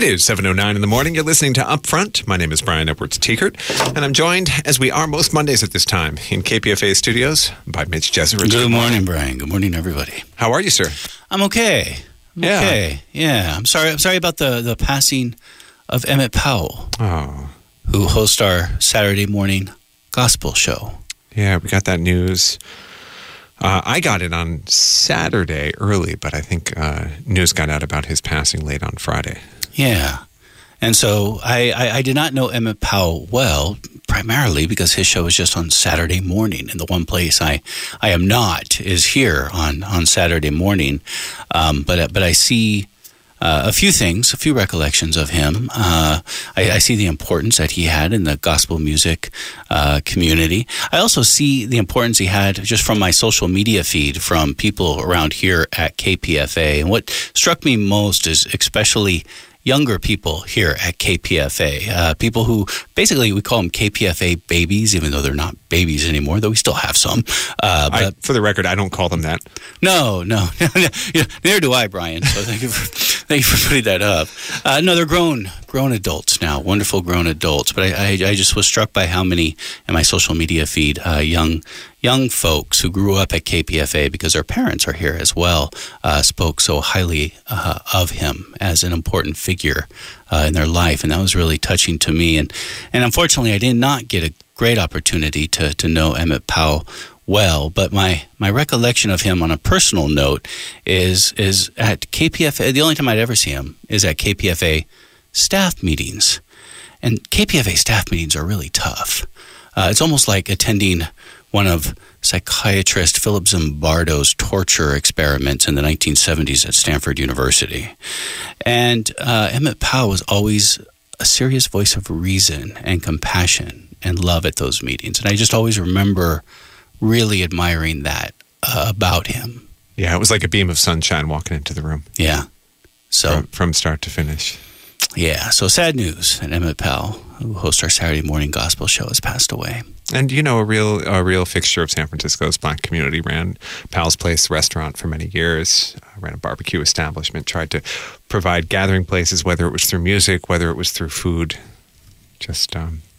It is 7:09 in the morning. You're listening to Upfront. My name is Brian Edwards-Tiekert, and I'm joined, as we are most Mondays at this time, in KPFA studios by Mitch Jeserich. Good morning, Brian. Good morning, everybody. How are you, sir? I'm okay. Okay. Yeah. I'm sorry about the passing of Emmett Powell, who hosts our Saturday morning gospel show. Yeah, we got that news. I got it on Saturday early, but I think news got out about his passing late on Friday. Yeah. And so I did not know Emmett Powell well, primarily because his show is just on Saturday morning. And the one place I am not is here on Saturday morning. But I see a few recollections of him. I see the importance that he had in the gospel music community. I also see the importance he had just from my social media feed from people around here at KPFA. And what struck me most is especially younger people here at KPFA, people who basically we call them KPFA babies, even though they're not babies anymore, though we still have some. But for the record, I don't call them that. No. Neither do I, Brian. So thank you for putting that up. No, they're grown adults now, wonderful grown adults. But I just was struck by how many in my social media feed, young folks who grew up at KPFA because their parents are here as well, spoke so highly of him as an important figure in their life. And that was really touching to me. And unfortunately, I did not get a great opportunity to know Emmett Powell well, but my recollection of him on a personal note is at KPFA. The only time I'd ever see him is at KPFA staff meetings. And KPFA staff meetings are really tough. It's almost like attending one of psychiatrist Philip Zimbardo's torture experiments in the 1970s at Stanford University. And Emmett Powell was always a serious voice of reason and compassion and love at those meetings. And I just always remember really admiring that about him. Yeah, it was like a beam of sunshine walking into the room. Yeah. So from start to finish. Yeah, so sad news that Emmett Powell, who hosts our Saturday morning gospel show, has passed away. And a real fixture of San Francisco's Black community, ran Powell's Place restaurant for many years, ran a barbecue establishment, tried to provide gathering places, whether it was through music, whether it was through food. Just,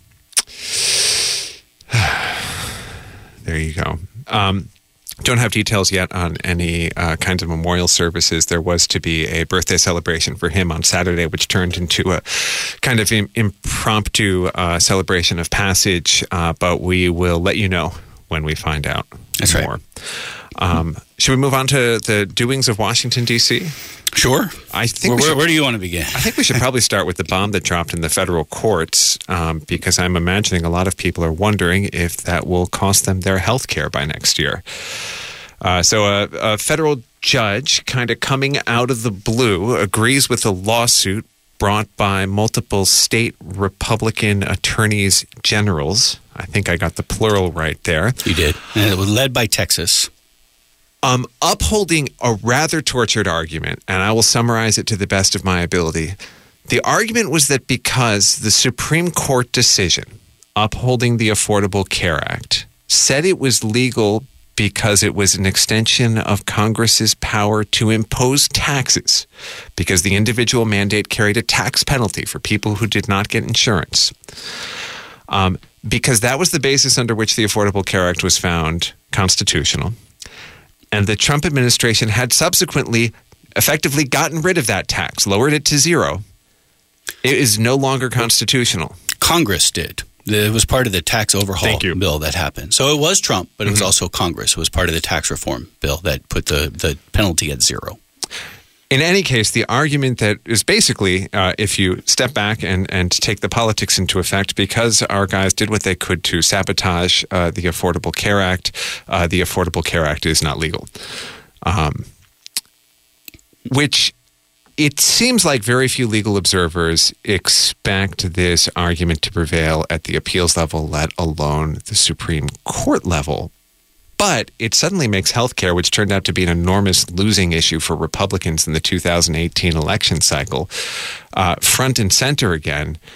there you go. Don't have details yet on any kinds of memorial services. There was to be a birthday celebration for him on Saturday, which turned into a kind of impromptu celebration of passage, but we will let you know when we find out more. Right. Should we move on to the doings of Washington, D.C.? Sure. I think where do you want to begin? I think we should probably start with the bomb that dropped in the federal courts, because I'm imagining a lot of people are wondering if that will cost them their health care by next year. So a federal judge, kind of coming out of the blue, agrees with a lawsuit brought by multiple state Republican attorneys generals. I think I got the plural right there. You did. And it was led by Texas. Upholding a rather tortured argument, and I will summarize it to the best of my ability. The argument was that because the Supreme Court decision upholding the Affordable Care Act said it was legal because it was an extension of Congress's power to impose taxes, because the individual mandate carried a tax penalty for people who did not get insurance. Because that was the basis under which the Affordable Care Act was found constitutional. And the Trump administration had subsequently effectively gotten rid of that tax, lowered it to zero. It is no longer constitutional. Congress did. It was part of the tax overhaul bill that happened. So it was Trump, but it was also Congress. It was part of the tax reform bill that put the penalty at zero. In any case, the argument that is basically, if you step back and take the politics into effect, because our guys did what they could to sabotage the Affordable Care Act, the Affordable Care Act is not legal. Which it seems like very few legal observers expect this argument to prevail at the appeals level, let alone the Supreme Court level. But it suddenly makes healthcare, which turned out to be an enormous losing issue for Republicans in the 2018 election cycle, front and center again.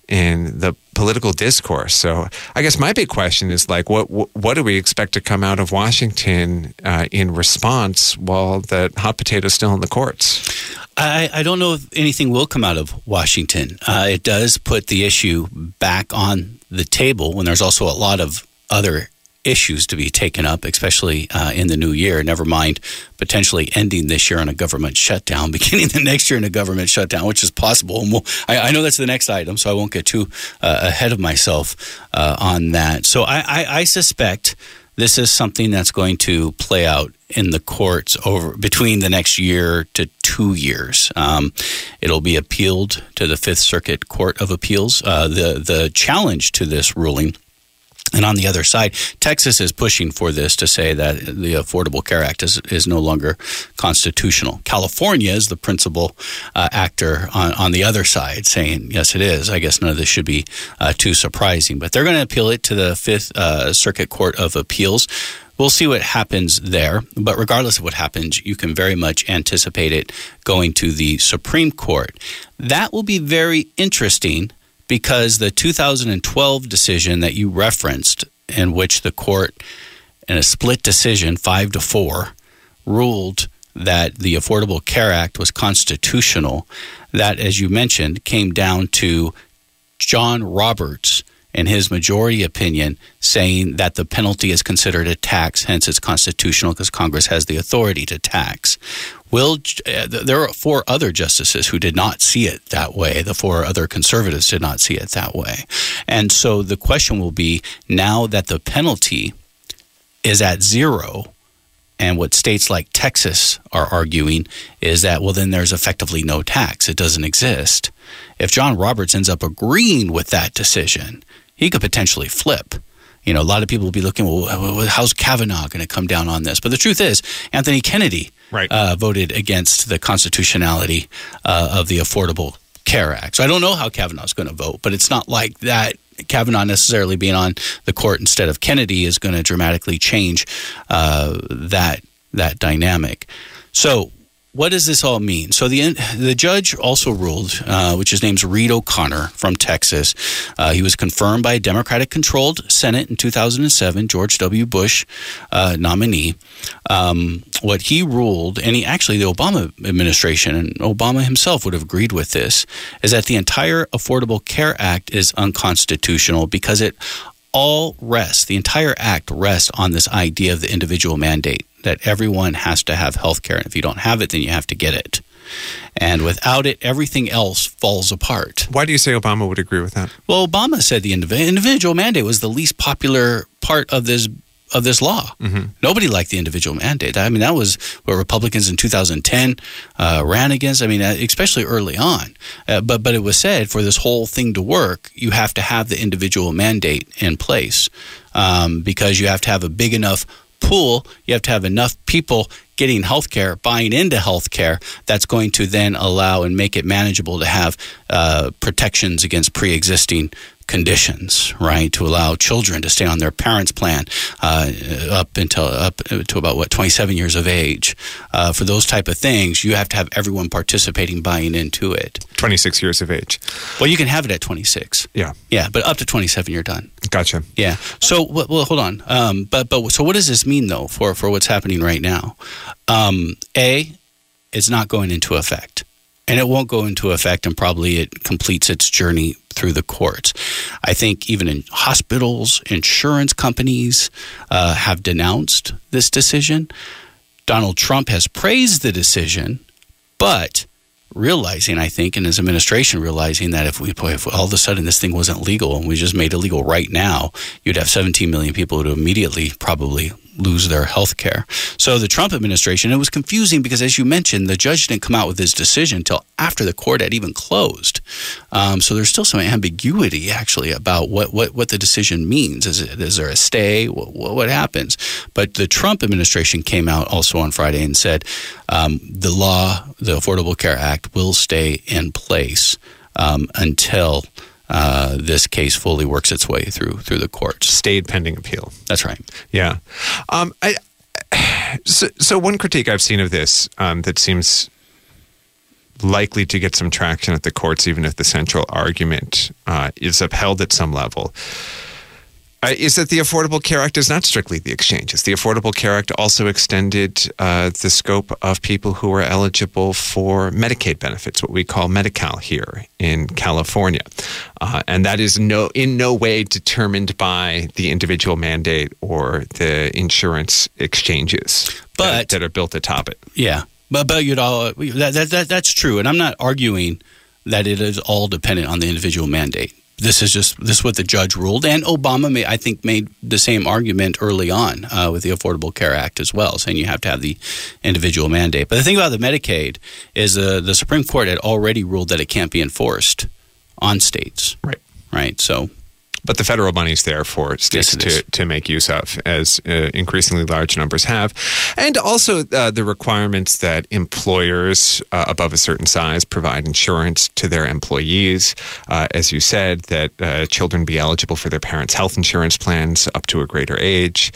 in the political discourse. So I guess my big question is like, what do we expect to come out of Washington in response while the hot potato is still in the courts? I don't know if anything will come out of Washington. It does put the issue back on the table when there's also a lot of other issues to be taken up, especially in the new year, never mind potentially ending this year on a government shutdown, beginning the next year in a government shutdown, which is possible. And I know that's the next item, so I won't get too ahead of myself on that. So I suspect this is something that's going to play out in the courts over between the next year to 2 years. It'll be appealed to the Fifth Circuit Court of Appeals. The challenge to this ruling, and on the other side, Texas is pushing for this to say that the Affordable Care Act is no longer constitutional. California is the principal actor on the other side, saying, yes, it is. I guess none of this should be too surprising. But they're going to appeal it to the Fifth Circuit Court of Appeals. We'll see what happens there. But regardless of what happens, you can very much anticipate it going to the Supreme Court. That will be very interesting, because the 2012 decision that you referenced, in which the court, in a split decision, 5-4, ruled that the Affordable Care Act was constitutional, that, as you mentioned, came down to John Roberts in his majority opinion saying that the penalty is considered a tax, hence it's constitutional because Congress has the authority to tax. There are 4 other justices who did not see it that way. The 4 other conservatives did not see it that way. And so the question will be, now that the penalty is at 0, and what states like Texas are arguing is that, well, then there's effectively no tax. It doesn't exist. If John Roberts ends up agreeing with that decision, he could potentially flip. You know, a lot of people will be looking, well, how's Kavanaugh going to come down on this? But the truth is, Anthony Kennedy voted against the constitutionality of the Affordable Care Act. So I don't know how Kavanaugh's going to vote, but it's not like that Kavanaugh necessarily being on the court instead of Kennedy is going to dramatically change that dynamic. So what does this all mean? So the judge also ruled, which his name's Reed O'Connor from Texas. He was confirmed by a Democratic-controlled Senate in 2007, George W. Bush nominee. What he ruled, and the Obama administration and Obama himself would have agreed with this, is that the entire Affordable Care Act is unconstitutional because the entire act rests on this idea of the individual mandate, that everyone has to have health care. And if you don't have it, then you have to get it. And without it, everything else falls apart. Why do you say Obama would agree with that? Well, Obama said the individual mandate was the least popular part of this law. Mm-hmm. Nobody liked the individual mandate. I mean, that was what Republicans in 2010 ran against. I mean, especially early on. But it was said, for this whole thing to work, you have to have the individual mandate in place because you have to have a big enough pool. You have to have enough people getting health care, buying into health care, that's going to then allow and make it manageable to have protections against pre-existing conditions, right? To allow children to stay on their parents' plan up to about 27 years of age. For those type of things, you have to have everyone participating, buying into it. 26 years of age. Well, you can have it at 26. Yeah. Yeah, but up to 27, you're done. Gotcha. Yeah. So, well, hold on. So what does this mean, though, for what's happening right now? It's not going into effect. And it won't go into effect, and probably it completes its journey through the courts. I think even in hospitals, insurance companies have denounced this decision. Donald Trump has praised the decision, but realizing, I think, and his administration realizing that if all of a sudden this thing wasn't legal and we just made it legal right now, you'd have 17 million people who would immediately probably lose their health care. So the Trump administration, it was confusing because, as you mentioned, the judge didn't come out with his decision until after the court had even closed. So there's still some ambiguity, actually, about what the decision means. Is there a stay? What happens? But the Trump administration came out also on Friday and said the Affordable Care Act, will stay in place until this case fully works its way through the courts. Stayed pending appeal. That's right. Yeah. So one critique I've seen of this that seems likely to get some traction at the courts, even if the central argument is upheld at some level, is that the Affordable Care Act is not strictly the exchanges. The Affordable Care Act also extended the scope of people who are eligible for Medicaid benefits, what we call Medi-Cal here in California. And that is in no way determined by the individual mandate or the insurance exchanges that are built atop it. Yeah, but that's true. And I'm not arguing that it is all dependent on the individual mandate. This is what the judge ruled, and Obama made the same argument early on with the Affordable Care Act as well, saying you have to have the individual mandate. But the thing about the Medicaid is the Supreme Court had already ruled that it can't be enforced on states. Right. So, but the federal money's there for states to make use of, as increasingly large numbers have. And also the requirements that employers above a certain size provide insurance to their employees. As you said, that children be eligible for their parents' health insurance plans up to a greater age.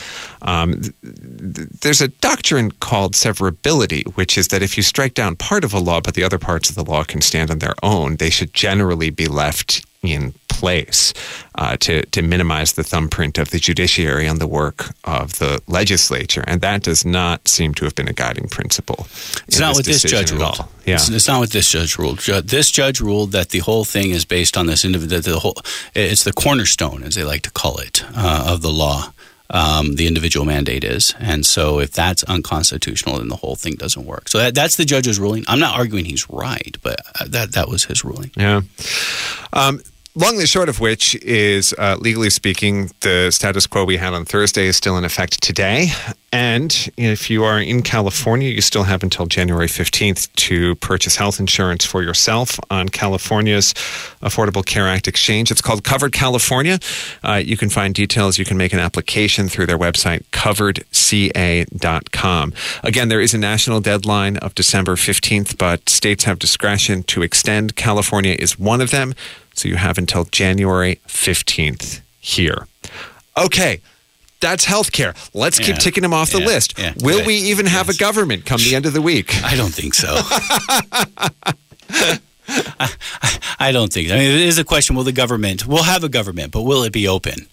There's a doctrine called severability, which is that if you strike down part of a law, but the other parts of the law can stand on their own, they should generally be left in place to minimize the thumbprint of the judiciary on the work of the legislature. And that does not seem to have been a guiding principle. It's not what this judge ruled. Yeah. It's not what this judge ruled. This judge ruled that the whole thing is based on this individual. It's the cornerstone, as they like to call it, of the law. The individual mandate is. And so if that's unconstitutional, then the whole thing doesn't work. So that's the judge's ruling. I'm not arguing he's right, but that was his ruling. Yeah. Long and short of which is, legally speaking, the status quo we had on Thursday is still in effect today. And if you are in California, you still have until January 15th to purchase health insurance for yourself on California's Affordable Care Act exchange. It's called Covered California. You can find details. You can make an application through their website, coveredca.com. Again, there is a national deadline of December 15th, but states have discretion to extend. California is one of them. So you have until January 15th here. Okay, that's healthcare. Let's keep ticking them off the list. Yeah, Will we even have a government come the end of the week? I don't think so. I don't think so. I mean, it is a question, we'll have a government, but will it be open?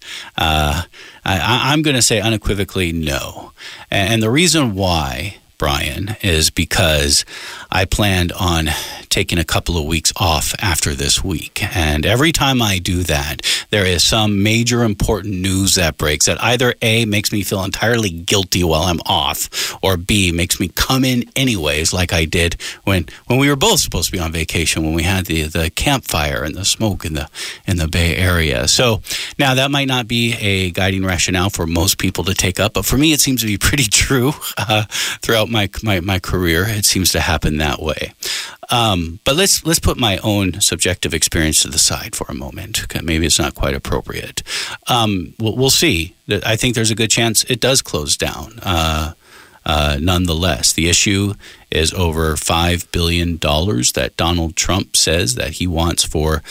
I'm going to say unequivocally no. And the reason why, Brian, is because I planned on taking a couple of weeks off after this week. And every time I do that, there is some major important news that breaks that either A, makes me feel entirely guilty while I'm off, or B, makes me come in anyways, like I did when we were both supposed to be on vacation, when we had the campfire and the smoke in the Bay Area. So now that might not be a guiding rationale for most people to take up, but for me it seems to be pretty true throughout my career. It seems to happen that way. But let's put my own subjective experience to the side for a moment. Maybe it's not quite appropriate. We'll see. I think there's a good chance it does close down. Nonetheless, the issue is over $5 billion that Donald Trump says that he wants for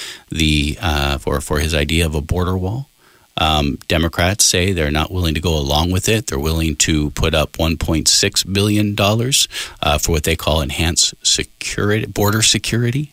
his idea of a border wall. Democrats say they're not willing to go along with it. They're willing to put up $1.6 billion for what they call enhanced security, border security.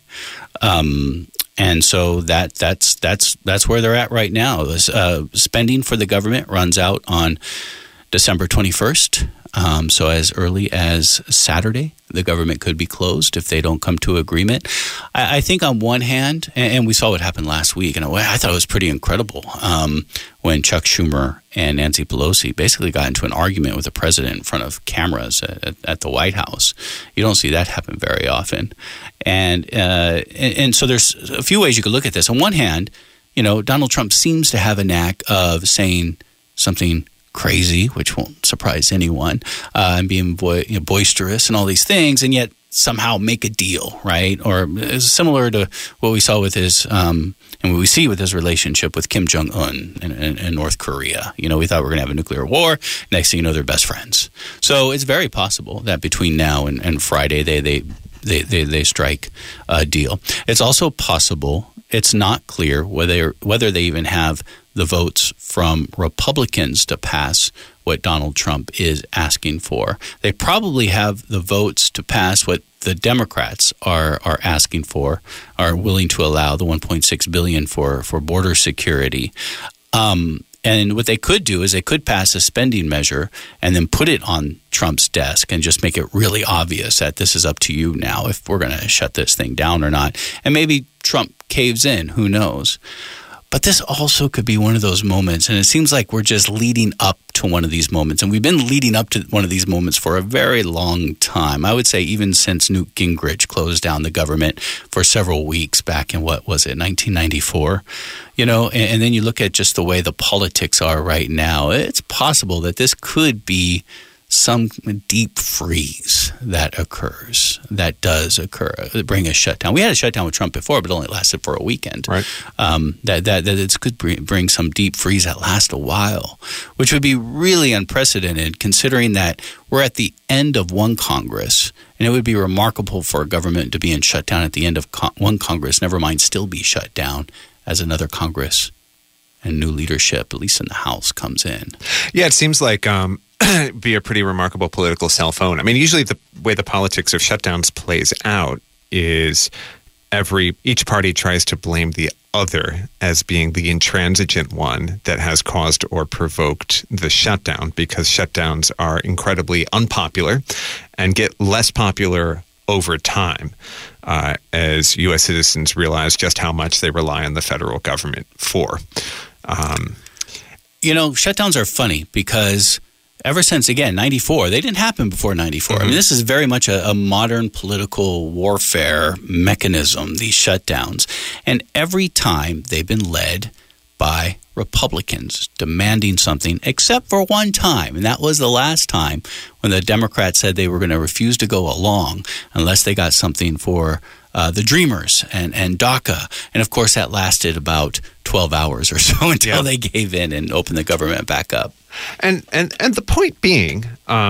And so that's where they're at right now. Spending for the government runs out on December 21st. So as early as Saturday, the government could be closed if they don't come to agreement. I think on one hand, and we saw what happened last week, and I thought it was pretty incredible when Chuck Schumer and Nancy Pelosi basically got into an argument with the president in front of cameras at the White House. You don't see that happen very often. And so there's a few ways you could look at this. On one hand, Donald Trump seems to have a knack of saying something crazy, which won't surprise anyone, and being boisterous and all these things, and yet somehow make a deal, right? Or similar to what we saw with his, and what we see with his relationship with Kim Jong-un in North Korea. We thought we were going to have a nuclear war. Next thing you know, they're best friends. So it's very possible that between now and Friday, they they strike a deal. It's also possible, it's not clear whether they even have the votes from Republicans to pass what Donald Trump is asking for. They probably have the votes to pass what the Democrats are asking for, are willing to allow the $1.6 billion for border security. And what they could do is they could pass a spending measure and then put it on Trump's desk and just make it really obvious that this is up to you now if we're going to shut this thing down or not. And maybe Trump caves in, who knows? But this also could be one of those moments, and it seems like we're just leading up to one of these moments. And we've been leading up to one of these moments for a very long time. I would say even since Newt Gingrich closed down the government for several weeks back in, 1994? And then you look at just the way the politics are right now. It's possible that this could be some deep freeze that does occur, bring a shutdown. We had a shutdown with Trump before, but it only lasted for a weekend. Right. That it could bring some deep freeze that lasts a while, which would be really unprecedented considering that we're at the end of one Congress, and it would be remarkable for a government to be in shutdown at the end of one Congress, never mind still be shut down as another Congress and new leadership, at least in the House, comes in. Yeah, it seems like be a pretty remarkable political cell phone. I mean, usually the way the politics of shutdowns plays out is each party tries to blame the other as being the intransigent one that has caused or provoked the shutdown, because shutdowns are incredibly unpopular and get less popular over time as U.S. citizens realize just how much they rely on the federal government for. Shutdowns are funny because ever since, again, 94, they didn't happen before 94. Mm-hmm. I mean, this is very much a modern political warfare mechanism, these shutdowns. And every time they've been led by Republicans demanding something, except for one time. And that was the last time when the Democrats said they were going to refuse to go along unless they got something for the Dreamers and DACA. And, of course, that lasted about 12 hours or so until they gave in and opened the government back up. And the point being,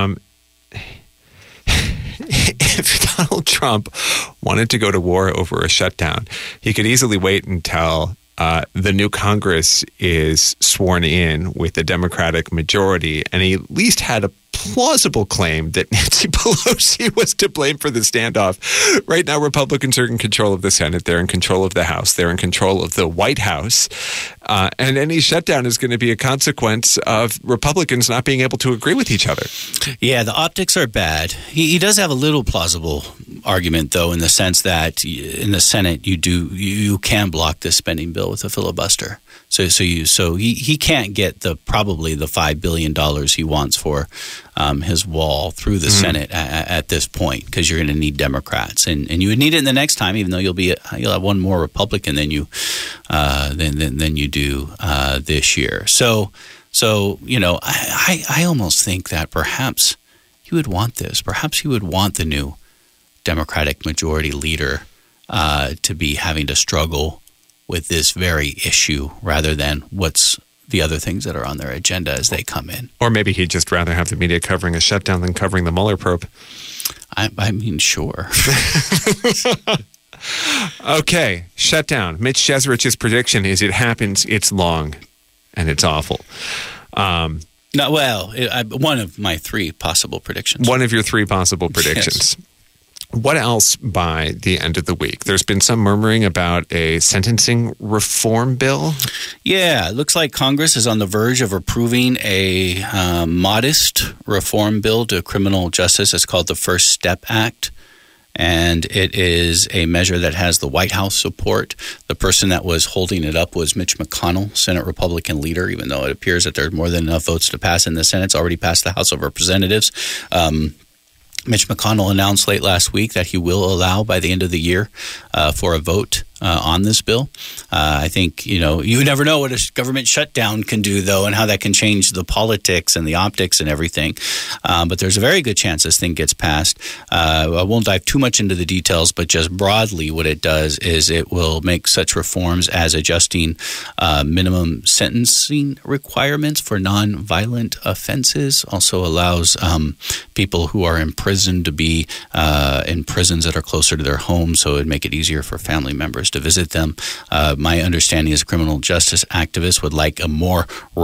if Donald Trump wanted to go to war over a shutdown, he could easily wait until the new Congress is sworn in with the Democratic majority, and he at least had a plausible claim that Nancy Pelosi was to blame for the standoff. Right now, Republicans are in control of the Senate. They're in control of the House. They're in control of the White House. And any shutdown is going to be a consequence of Republicans not being able to agree with each other. Yeah, the optics are bad. He does have a little plausible argument, though, in the sense that in the Senate you can block this spending bill with a filibuster. So he can't get probably the $5 billion he wants for his wall through the Senate at this point, because you're going to need Democrats, and you would need it in the next time, even though you'll have one more Republican than you do this year. So I almost think that perhaps he would want this. Perhaps he would want the new Democratic majority leader to be having to struggle with this very issue rather than what's the other things that are on their agenda as they come in. Or maybe he'd just rather have the media covering a shutdown than covering the Mueller probe. I mean, sure. Okay, shutdown. Mitch Jesrich's prediction is it happens, it's long, and it's awful. One of my three possible predictions. One of your three possible predictions. Yes. What else by the end of the week? There's been some murmuring about a sentencing reform bill. Yeah, it looks like Congress is on the verge of approving a modest reform bill to criminal justice. It's called the First Step Act. And it is a measure that has the White House support. The person that was holding it up was Mitch McConnell, Senate Republican leader, even though it appears that there's more than enough votes to pass in the Senate. It's already passed the House of Representatives. Mitch McConnell announced late last week that he will allow by the end of the year for a vote on this bill. I think, you never know what a government shutdown can do, though, and how that can change the politics and the optics and everything. But there's a very good chance this thing gets passed. I won't dive too much into the details, but just broadly what it does is it will make such reforms as adjusting minimum sentencing requirements for non-violent offenses. Also allows people who are in prison to be in prisons that are closer to their homes, so it would make it easier for family members to visit them. My understanding is criminal justice activists would like a more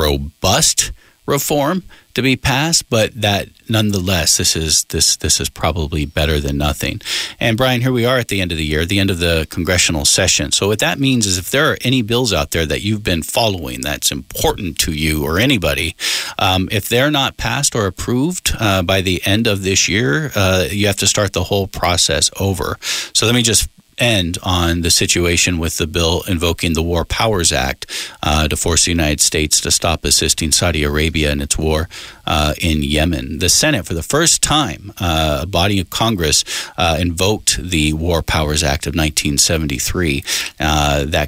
robust reform to be passed, but that nonetheless, this is probably better than nothing. And Brian, here we are at the end of the year, the end of the congressional session. So what that means is if there are any bills out there that you've been following that's important to you or anybody, if they're not passed or approved by the end of this year, you have to start the whole process over. So let me just end on the situation with the bill invoking the War Powers Act to force the United States to stop assisting Saudi Arabia in its war in Yemen. The Senate, for the first time, a body of Congress, invoked the War Powers Act of 1973 that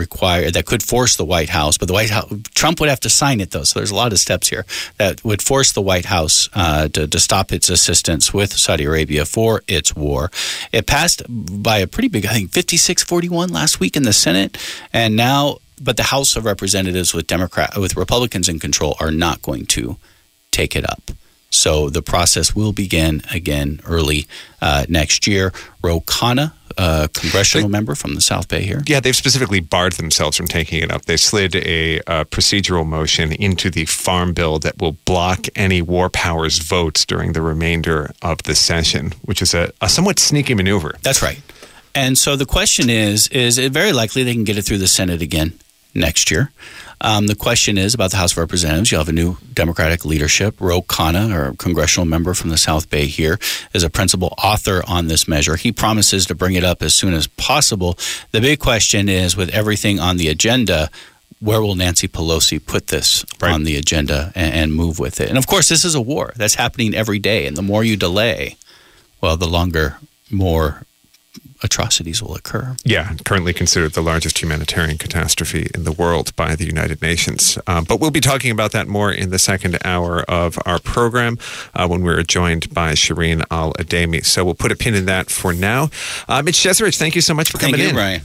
could force the White House, but the White House, Trump would have to sign it, though, so there's a lot of steps here, that would force the White House to stop its assistance with Saudi Arabia for its war. It passed by a pretty big, I think 56-41 last week in the Senate, and now, but the House of Representatives with Republicans in control are not going to take it up. So the process will begin again early next year. Ro Khanna, a congressional member from the South Bay here. Yeah, they've specifically barred themselves from taking it up. They slid a procedural motion into the farm bill that will block any war powers votes during the remainder of the session, which is a somewhat sneaky maneuver. That's right. And so the question is it very likely they can get it through the Senate again next year? The question is about the House of Representatives. You'll have a new Democratic leadership. Ro Khanna, or congressional member from the South Bay here, is a principal author on this measure. He promises to bring it up as soon as possible. The big question is, with everything on the agenda, where will Nancy Pelosi put this on the agenda and move with it? And of course, this is a war that's happening every day. And the more you delay, well, the longer, more atrocities will occur. Yeah, currently considered the largest humanitarian catastrophe in the world by the United Nations. But we'll be talking about that more in the second hour of our program when we're joined by Shireen Al-Ademi. So we'll put a pin in that for now. Mitch Jeserich, thank you so much for coming in. Thank you, Brian.